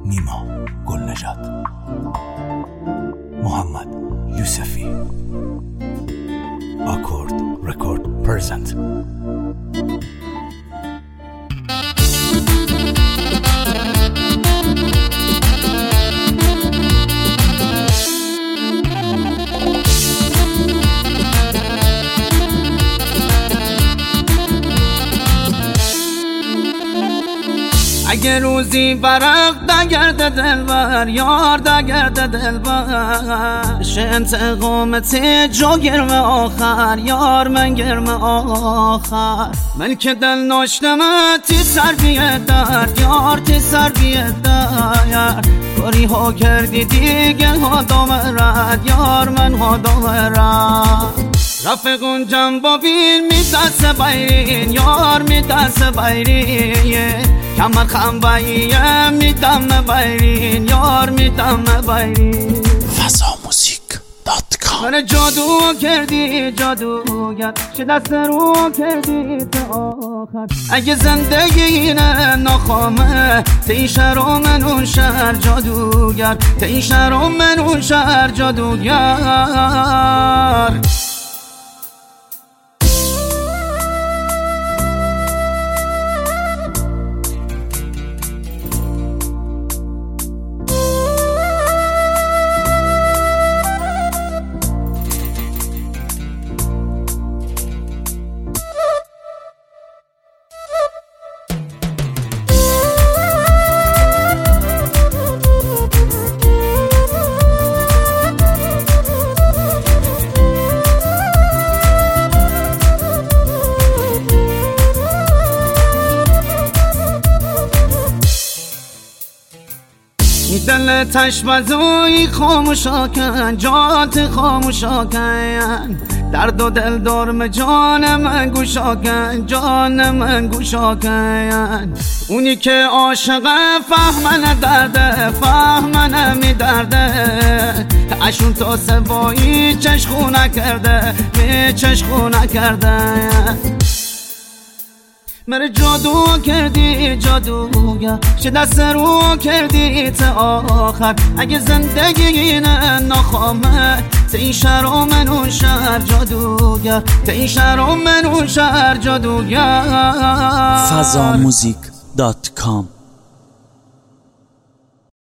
نیما گلنژاد، محمد یوسفی، آکورد رکورد پرزنت. اگه روزی برق دگرد دلبر، یار دگرد دلبر، شه انتقامتی جو گرم آخر، یار من گرم آخر. من که دل ناشتمه تی سر بیدر، یار تی سر بیدر، کاری ها کردی دیگه ها دامرد، یار من ها دامرد. رفقون جنبابین می دست بیرین، یار می دست بیرین، کمر خنباییه می دم بیرین، یار می دم بیرین. FazaMuzik.com. من جادو کردی جادوگر، چه دست رو کردی تا آخر. اگه زندگی اینه ناخامه، تی شهر و من اون شهر جادوگر، تی شهر و من اون شهر جادوگر. دل تشبزوی خاموشا کن، جات خاموشا کن، درد و دل دارم جان من گوشا کن، جان من گوشا کن. اونی که عاشقه فهمنه درده، فهمنه می درده، اشون تا سوایی چشخونه کرده، می چشخونه کرده. من جادو کردی جادوگر، چه دست رو کردی تا آخر. اگه زندگی اینه ناخامه، تا این شهر و من اون شهر جادوگر، تا این شهر و من اون شهر جادوگر. FazaMuzik.com.